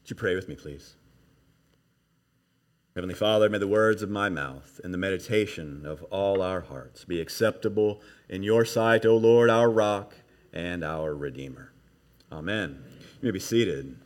Would you pray with me, please? Heavenly Father, may the words of my mouth and the meditation of all our hearts be acceptable in your sight, O Lord, our rock and our Redeemer. Amen. You may be seated.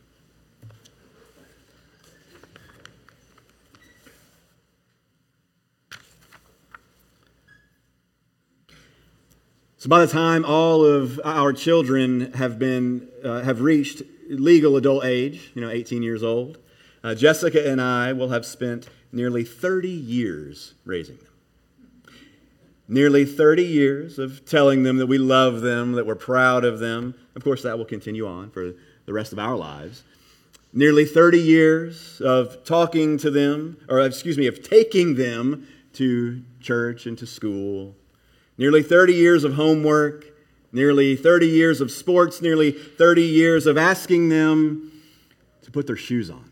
So by the time all of our children have reached legal adult age, 18 years old, Jessica and I will have spent nearly 30 years raising them. Nearly 30 years of telling them that we love them, that we're proud of them. Of course, that will continue on for the rest of our lives. Nearly 30 years of talking to them, of taking them to church and to school. Nearly 30 years of homework. Nearly 30 years of sports. Nearly 30 years of asking them to put their shoes on.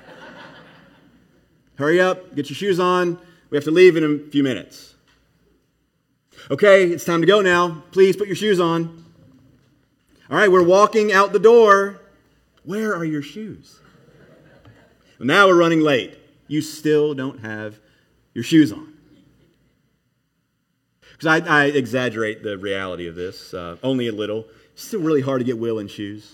Hurry up, get your shoes on. We have to leave in a few minutes. Okay, it's time to go now. Please put your shoes on. All right, we're walking out the door. Where are your shoes? Well, now we're running late. You still don't have your shoes on. Because I exaggerate the reality of this only a little. It's still really hard to get Will in shoes.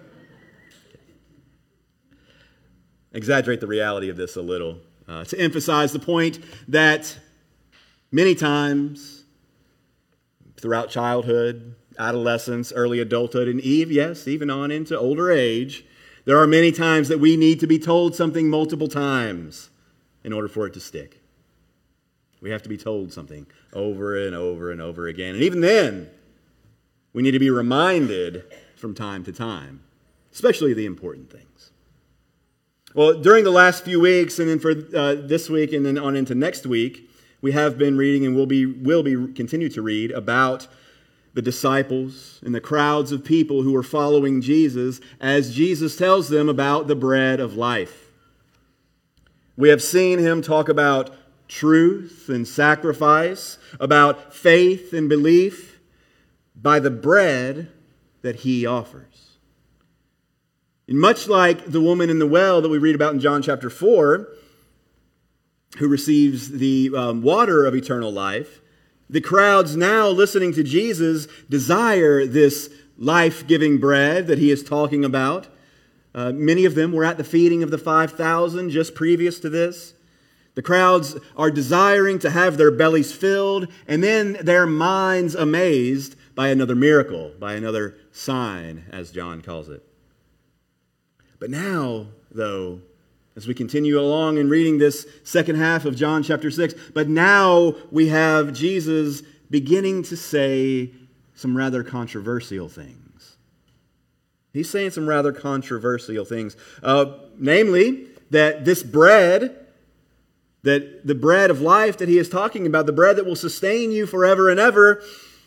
Exaggerate the reality of this a little. To emphasize the point that many times throughout childhood, adolescence, early adulthood, and even on into older age, there are many times that we need to be told something multiple times in order for it to stick. We have to be told something over and over and over again. And even then, we need to be reminded from time to time, especially the important things. Well, during the last few weeks, and then for this week and then on into next week, we have been reading and will be continue to read about the disciples and the crowds of people who are following Jesus as Jesus tells them about the bread of life. We have seen him talk about truth and sacrifice, about faith and belief by the bread that he offers. And much like the woman in the well that we read about in John chapter 4, who receives the water of eternal life, the crowds now listening to Jesus desire this life-giving bread that he is talking about. Many of them were at the feeding of the 5,000 just previous to this. The crowds are desiring to have their bellies filled and then their minds amazed by another miracle, by another sign, as John calls it. But now, though, as we continue along in reading this second half of John chapter 6, but now we have Jesus beginning to say some rather controversial things. He's saying some rather controversial things. Namely, that this bread, that the bread of life that he is talking about, the bread that will sustain you forever and ever,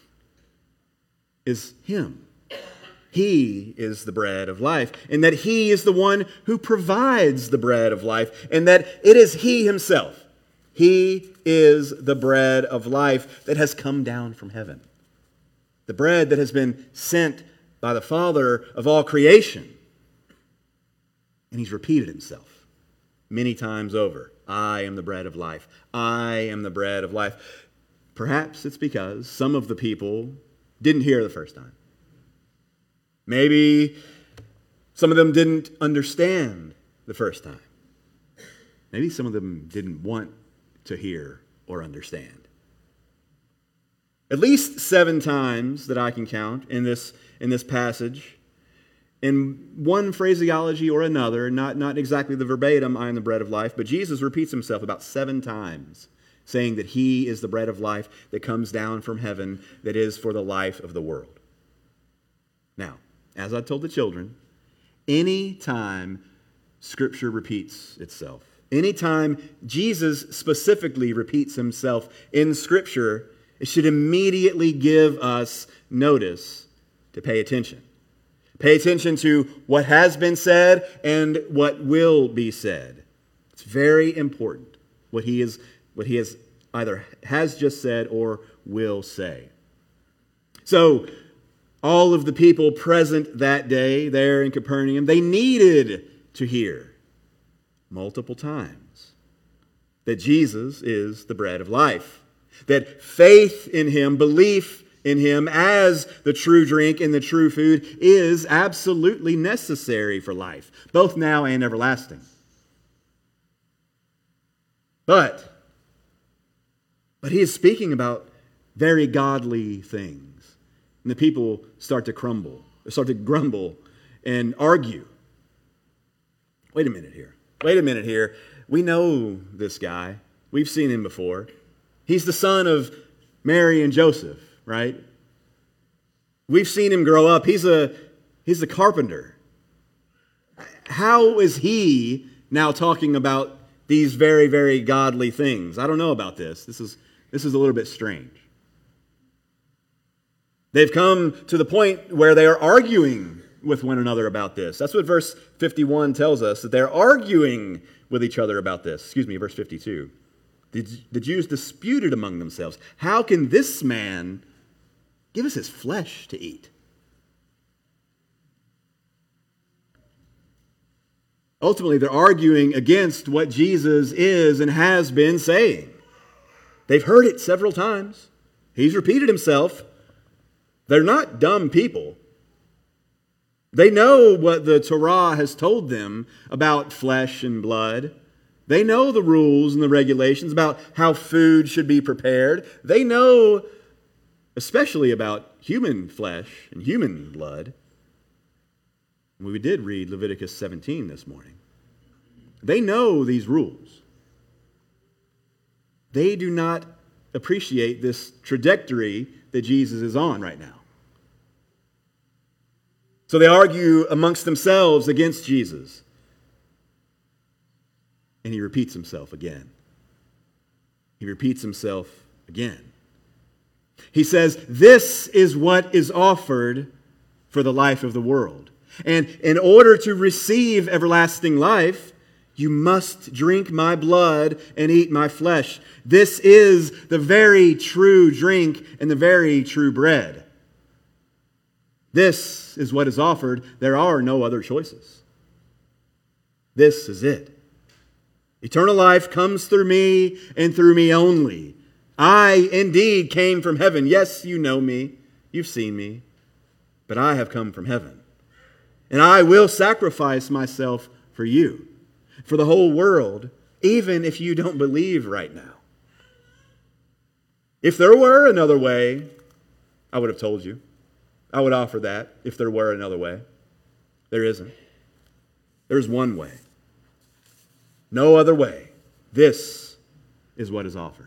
is him. He is the bread of life, and that he is the one who provides the bread of life, and that it is he himself. He is the bread of life that has come down from heaven. The bread that has been sent by the Father of all creation. And he's repeated himself many times over. I am the bread of life. I am the bread of life. Perhaps it's because some of the people didn't hear the first time. Maybe some of them didn't understand the first time. Maybe some of them didn't want to hear or understand. At least 7 times that I can count in this passage, in one phraseology or another, not exactly the verbatim, I am the bread of life, but Jesus repeats himself about 7 times, saying that he is the bread of life that comes down from heaven, that is for the life of the world. Now, as I told the children, any time Scripture repeats itself, any time Jesus specifically repeats himself in Scripture, it should immediately give us notice to pay attention. Pay attention to what has been said and what will be said. It's very important what he has either has just said or will say. So, all of the people present that day there in Capernaum, they needed to hear multiple times that Jesus is the bread of life, that faith in him, belief in him as the true drink and the true food is absolutely necessary for life, both now and everlasting. But he is speaking about very godly things. And the people start to grumble and argue. Wait a minute here. We know this guy. We've seen him before. He's the son of Mary and Joseph, right? We've seen him grow up. He's a carpenter. How is he now talking about these very, very godly things? I don't know about this. This is a little bit strange. They've come to the point where they are arguing with one another about this. That's what verse 51 tells us, that they're arguing with each other about this. Verse 52. The Jews disputed among themselves, how can this man give us his flesh to eat? Ultimately, they're arguing against what Jesus is and has been saying. They've heard it several times. He's repeated himself. They're not dumb people. They know what the Torah has told them about flesh and blood. They know the rules and the regulations about how food should be prepared. They know especially about human flesh and human blood. We did read Leviticus 17 this morning. They know these rules. They do not appreciate this trajectory that Jesus is on right now. So they argue amongst themselves against Jesus. And he repeats himself again. He says, this is what is offered for the life of the world. And in order to receive everlasting life, you must drink my blood and eat my flesh. This is the very true drink and the very true bread. This is what is offered. There are no other choices. This is it. Eternal life comes through me and through me only. I indeed came from heaven. Yes, you know me. You've seen me. But I have come from heaven. And I will sacrifice myself for you, for the whole world, even if you don't believe right now. If there were another way, I would have told you. I would offer that if there were another way. There isn't. There's one way. No other way. This is what is offered.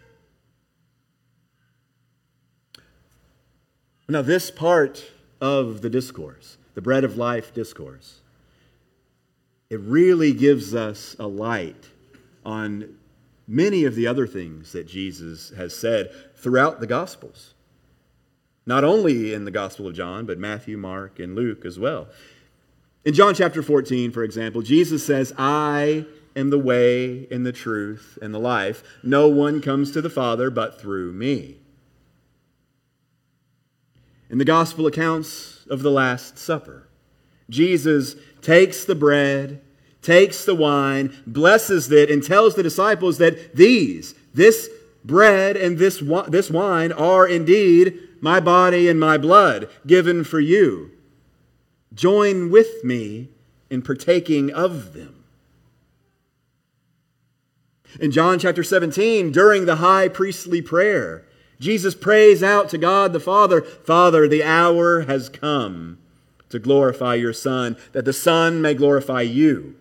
Now, this part of the discourse, the bread of life discourse, it really gives us a light on many of the other things that Jesus has said throughout the Gospels. Not only in the Gospel of John, but Matthew, Mark, and Luke as well. In John chapter 14, for example, Jesus says, I am the way and the truth and the life. No one comes to the Father but through me. In the Gospel accounts of the Last Supper, Jesus takes the bread, takes the wine, blesses it, and tells the disciples that this bread and this wine are indeed my body and my blood given for you. Join with me in partaking of them. In John chapter 17, during the high priestly prayer, Jesus prays out to God the Father, Father, the hour has come to glorify your Son, that the Son may glorify you.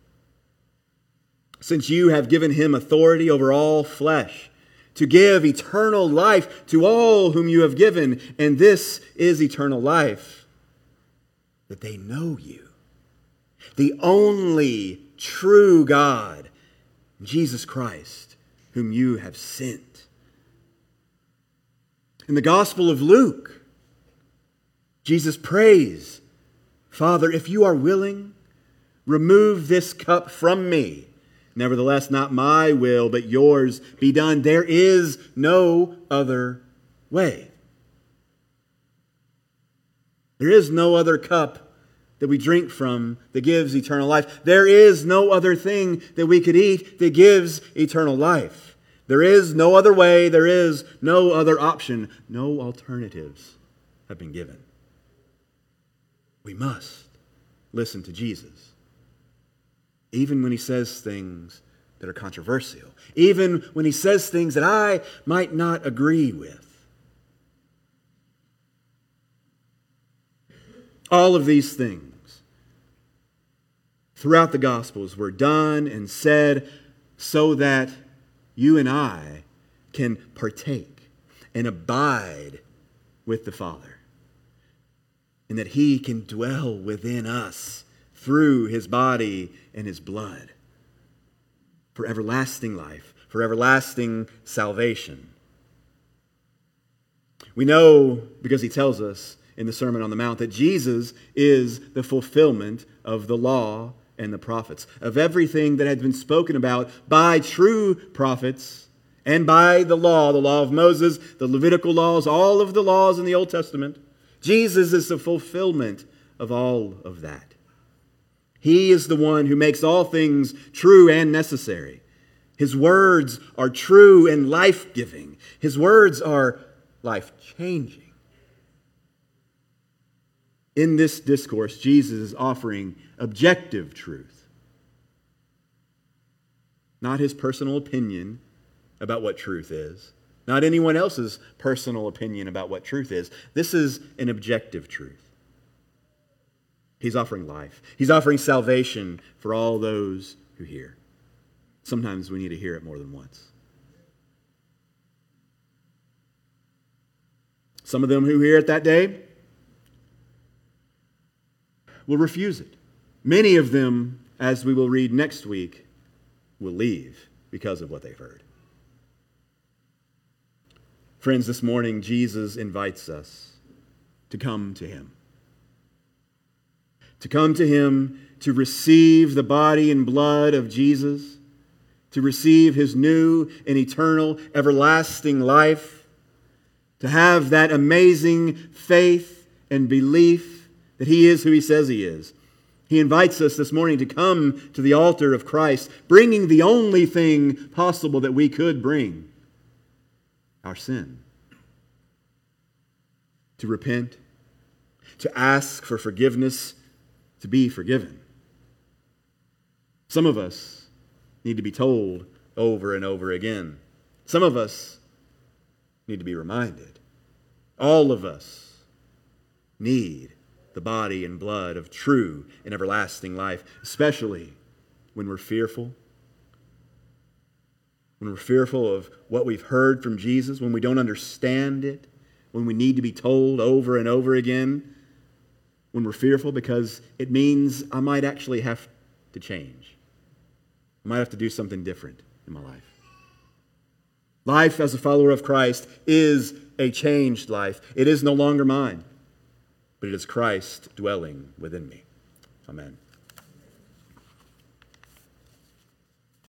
Since you have given him authority over all flesh, to give eternal life to all whom you have given. And this is eternal life, that they know you, the only true God, Jesus Christ, whom you have sent. In the Gospel of Luke, Jesus prays, Father, if you are willing, remove this cup from me. Nevertheless, not my will, but yours be done. There is no other way. There is no other cup that we drink from that gives eternal life. There is no other thing that we could eat that gives eternal life. There is no other way. There is no other option. No alternatives have been given. We must listen to Jesus, even when he says things that are controversial, even when he says things that I might not agree with. All of these things throughout the Gospels were done and said so that you and I can partake and abide with the Father, and that he can dwell within us through his body and his blood for everlasting life, for everlasting salvation. We know, because he tells us in the Sermon on the Mount, that Jesus is the fulfillment of the law and the prophets, of everything that had been spoken about by true prophets and by the law of Moses, the Levitical laws, all of the laws in the Old Testament. Jesus is the fulfillment of all of that. He is the one who makes all things true and necessary. His words are true and life-giving. His words are life-changing. In this discourse, Jesus is offering objective truth, not his personal opinion about what truth is, not anyone else's personal opinion about what truth is. This is an objective truth. He's offering life. He's offering salvation for all those who hear. Sometimes we need to hear it more than once. Some of them who hear it that day will refuse it. Many of them, as we will read next week, will leave because of what they've heard. Friends, this morning, Jesus invites us to come to him. To come to him, to receive the body and blood of Jesus, to receive his new and eternal, everlasting life, to have that amazing faith and belief that he is who he says he is. He invites us this morning to come to the altar of Christ, bringing the only thing possible that we could bring, our sin. To repent, to ask for forgiveness, to be forgiven. Some of us need to be told over and over again. Some of us need to be reminded. All of us need the body and blood of true and everlasting life, especially when we're fearful. When we're fearful of what we've heard from Jesus, when we don't understand it, when we need to be told over and over again, when we're fearful because it means I might actually have to change. I might have to do something different in my life. Life as a follower of Christ is a changed life. It is no longer mine, but it is Christ dwelling within me. Amen.